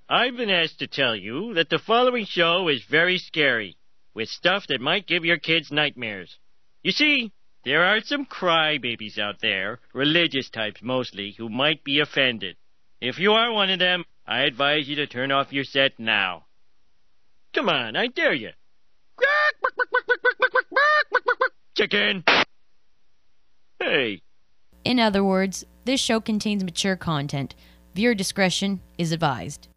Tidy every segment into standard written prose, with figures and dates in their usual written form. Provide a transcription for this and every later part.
I've been asked to tell you that the following show is very scary, with stuff that might give your kids nightmares. You see, there are some crybabies out there, religious types mostly, who might be offended. If you are one of them, I advise you to turn off your set now. Come on, I dare you. Chicken! Hey. In other words, this show contains mature content. Viewer discretion is advised.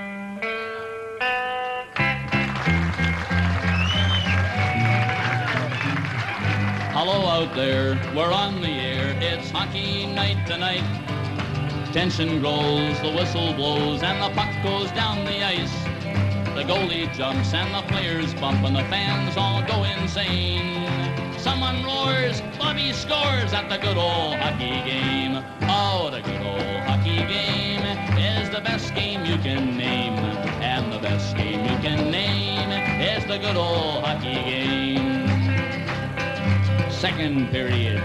Hello out there, we're on the air, it's hockey night tonight. Tension grows, the whistle blows, and the puck goes down the ice. The goalie jumps and the players bump and the fans all go insane. Someone roars, Bobby scores at the good old hockey game. Oh, the good old hockey game is the best game you can name. And the best game you can name is the good old hockey game. Second period,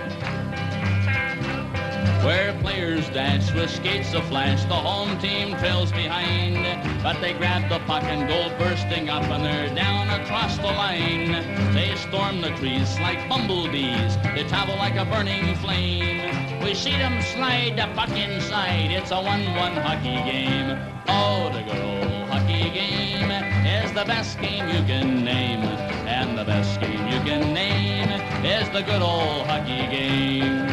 where players dash with skates aflash, the home team trails behind, but they grab the puck and go bursting up and they're down across the line. They storm the trees like bumblebees, they travel like a burning flame. We see them slide the puck inside, it's a 1-1 hockey game. Oh, the good old hockey game is the best game you can name, and the best game you can name is the good old hockey game.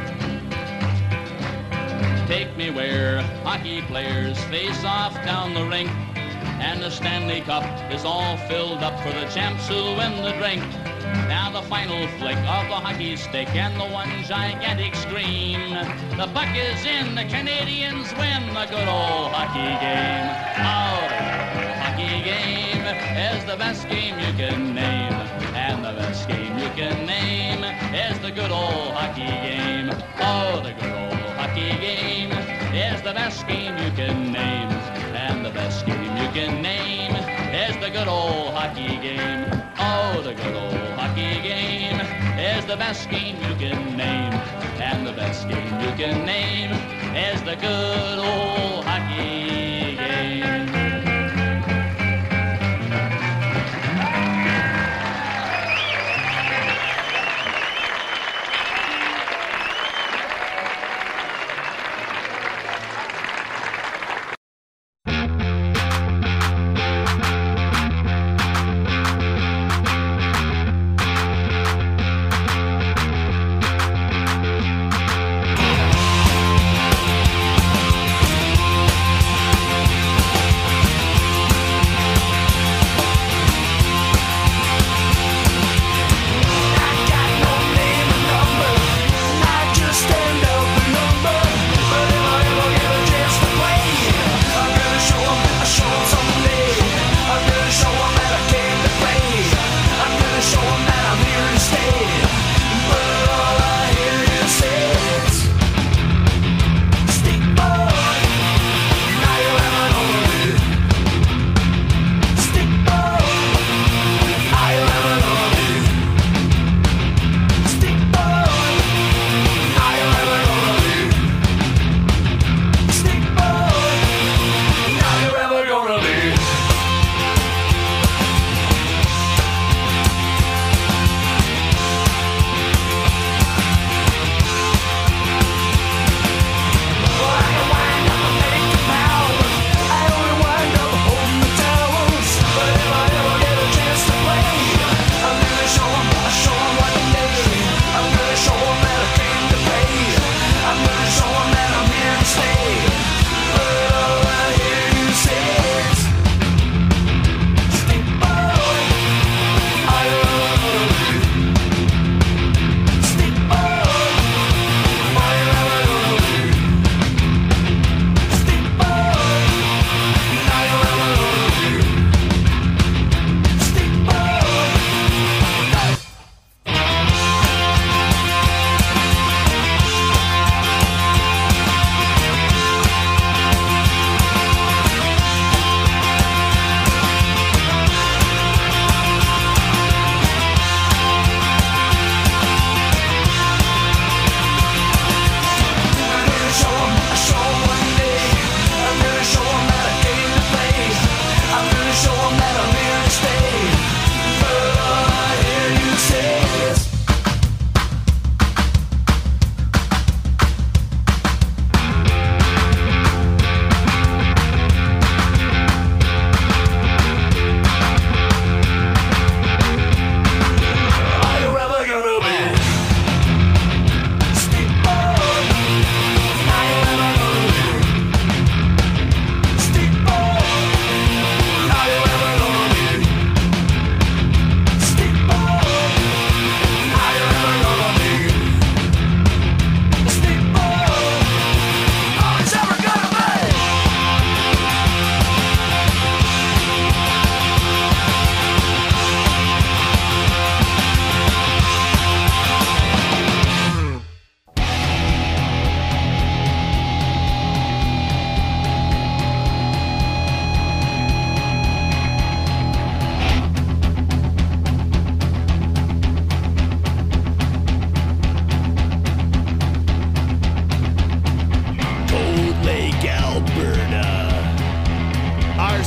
Take me where hockey players face off down the rink, and the Stanley Cup is all filled up for the champs who win the drink. Now the final flick of the hockey stick and the one gigantic scream. The puck is in, the Canadians win the good old hockey game. Oh, the good old hockey game is the best game you can name, and the best game you can name is the good old hockey game. Oh, the good old hockey game is the best game you can name, and the best game you can name is the good old hockey game. Oh, the good old hockey game is the best game you can name, and the best game you can name is the good old hockey game.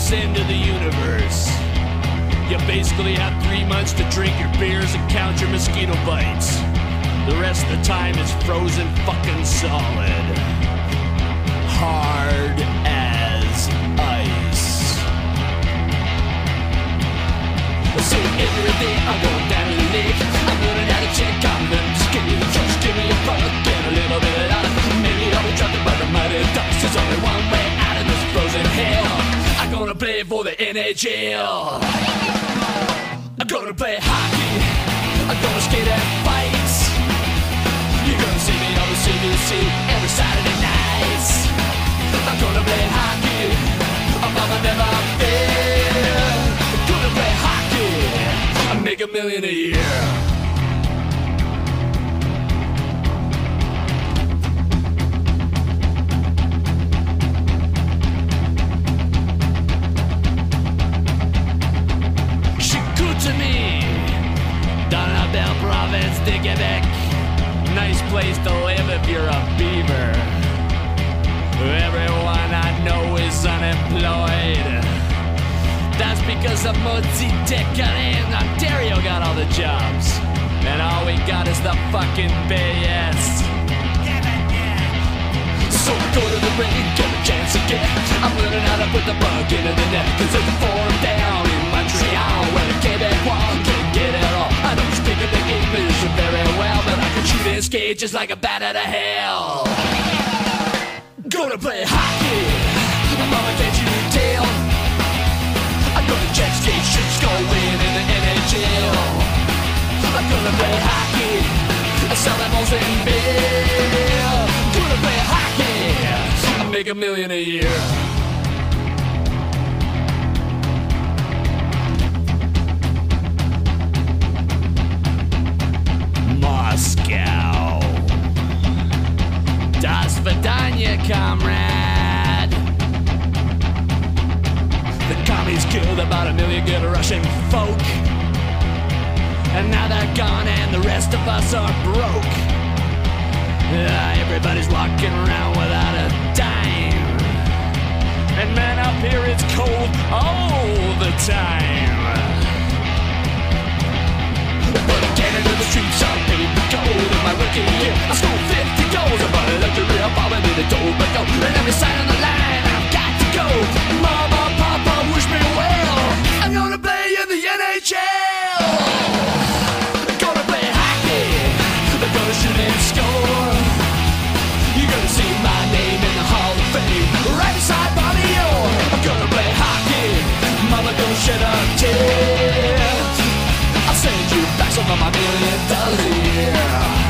end of the universe. You basically have 3 months to drink your beers and count your mosquito bites. The rest of the time is frozen fucking solid. Hard as ice. So every day I go down to the lake. I'm learning how to check, I'm learning to skate. Just give me a bucket and a little bit of that. Maybe I'll be trapped by the mighty ducks. There's only one way out of this frozen hell. I'm gonna play for the NHL. I'm gonna play hockey. I'm gonna skate and fight. You're gonna see me on the CBC every Saturday night. I'm gonna play hockey. I'm gonna never fail. I'm gonna play hockey. I make $1 million a year. Chicoutimi, dans la belle province de Québec. Nice place to live if you're a beaver. Everyone I know is unemployed. That's because of Motzi Dekane in Ontario got all the jobs. And all we got is the fucking BS. So go to the ring, get a chance again. I'm learning how to put the bug into the net. Cause there's a forum down in Montreal where the Quebecois can't get it all. I don't speak the English very well, but I can shoot and skate just like a bat out of hell. Gonna play hockey, mama can't you tell? I'm gonna check skate shit's going in the NHL. I'm gonna play hockey, sell them all in beer. Gonna play hockey, I make $1 million a year. Moscow. Das Vidanya, comrade. The commies killed about 1 million good Russian folk. And now they're gone and the rest of us are broke. Everybody's walking around without a dime. And man, up here it's cold all the time. But again into the streets, I'm paid for gold. In my rookie year, I scored 50 goals. I'm running up the real bomb and in the door, but go. And every sign on the line, I've got to go. Mama, Papa, wish me well. I'm gonna play in the NHL. I'm gonna play hockey. I'm gonna shoot and score. You're gonna see my name in the Hall of Fame, right beside Bobby Orr. I'm gonna play hockey. Mama, don't shed a tear. I'll send you back some of my $1 million a year.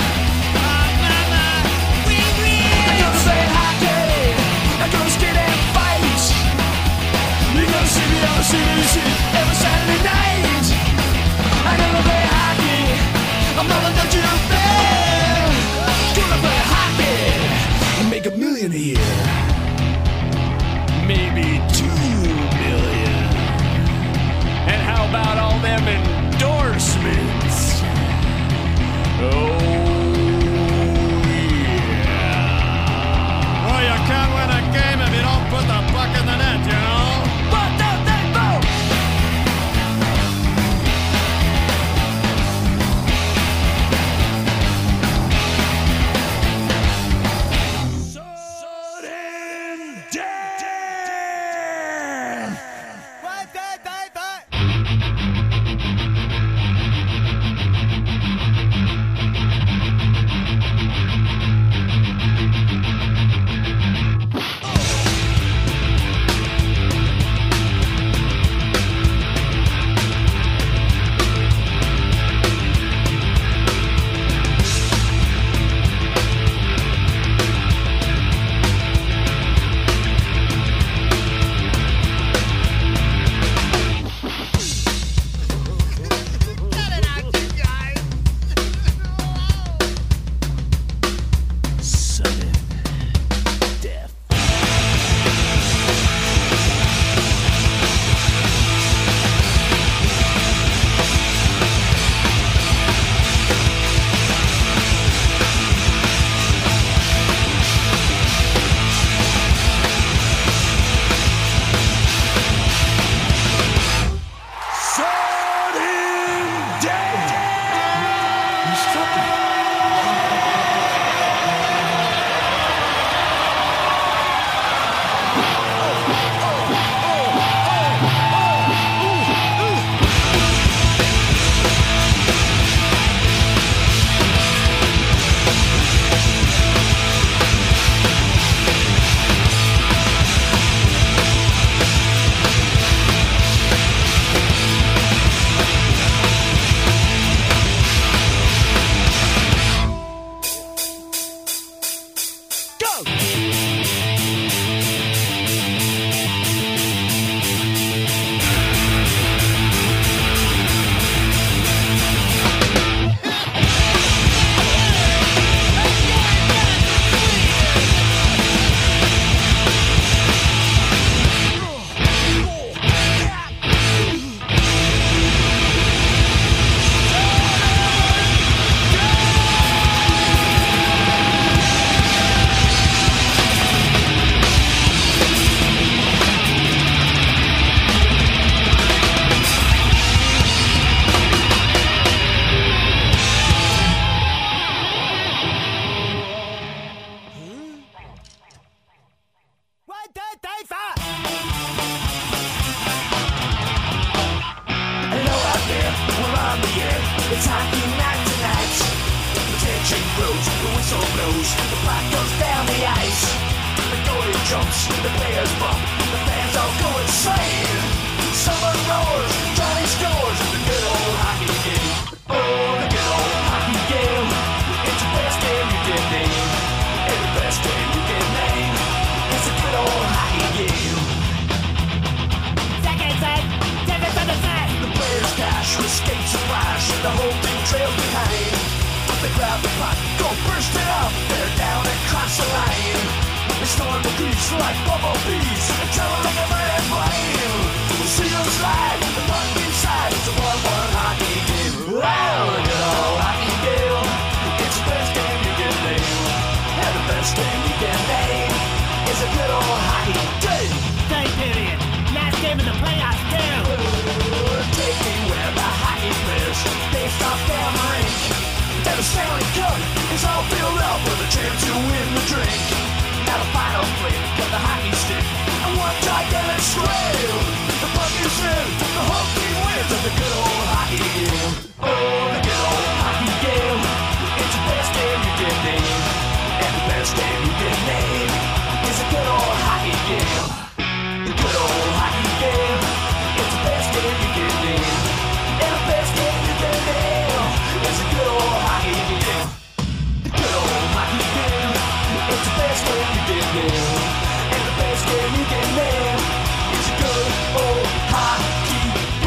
I'm gonna play hockey. I'm gonna skate and fight. You're gonna see me on the CBC every Saturday night. I'm gonna play hockey. I'm not gonna do fair. Gonna play hockey and make $1 million a year. Maybe $2 million. And how about all them endorsements? Oh, yeah. Well, you can't win a game if you don't put the puck in the net, you know? But don't they vote? jumps, the players bump, the fans all go insane. Someone roars, Johnny scores in the good old hockey game. Oh, the good old hockey game. It's the best game you can name. And the best game you can name. It's a good old hockey game. Second set, second for the set. The players dash with skates and flash, and the whole thing trails behind. They grab the puck, go bursting up, they're down and cross the line. They storm the crease like bumblebees, and travel like a red flame. The seagulls slide, the puck inside, it's a 1-1 hockey game. Wow, the good old hockey game. It's the best game you can name. And the best game you can name is a good old hockey game. Third period, last game of the playoffs too. Taking where the hockey players, they stop their rink. And the Stanley Cup is all filled up with a chance to win the drink. Now the final flick of the hockey stick, and one gigantic swing. The puck is in, the whole team wins at the good old hockey game. Oh, the good old hockey game. It's the best game you can name. And the best game you can name is a good old hockey game. The good old hockey game. It's the best game you can name. And the best game you can name is a good old hockey game. The good old hockey game. It's the best game you can name. And the best game you can name is a good old hockey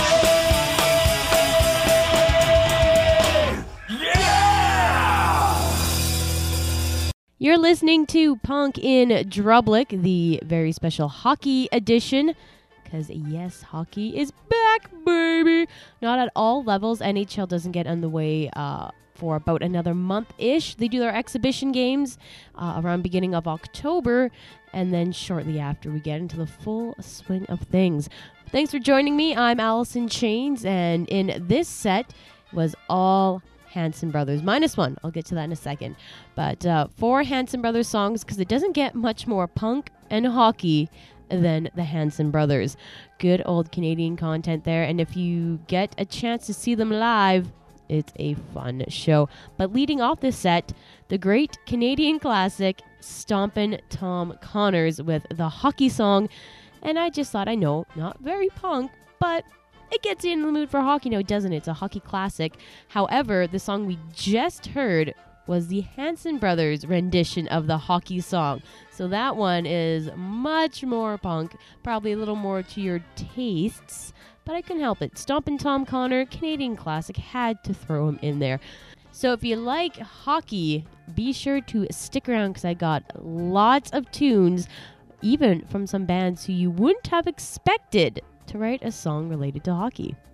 game. Yeah! You're listening to Punk in Drublic, the very special hockey edition. Because, yes, hockey is back, baby. Not at all levels. NHL doesn't get underway for about another month-ish. They do their exhibition games around beginning of October. And then shortly after, we get into the full swing of things. Thanks for joining me. I'm Allison Chains. And in this set was all Hanson Brothers. -1. I'll get to that in a second. But 4 Hanson Brothers songs, because it doesn't get much more punk and hockey than the Hanson Brothers. Good old Canadian content there, and if you get a chance to see them live, it's a fun show. But leading off this set, the great Canadian classic, Stompin' Tom Connors with the hockey song, and I just thought, I know, not very punk, but it gets you in the mood for hockey now, doesn't it? It's a hockey classic. However, the song we just heard was the Hanson Brothers rendition of the hockey song. So that one is much more punk, probably a little more to your tastes, but I couldn't help it. Stompin' Tom Connor, Canadian classic, had to throw him in there. So if you like hockey, be sure to stick around because I got lots of tunes, even from some bands who you wouldn't have expected to write a song related to hockey.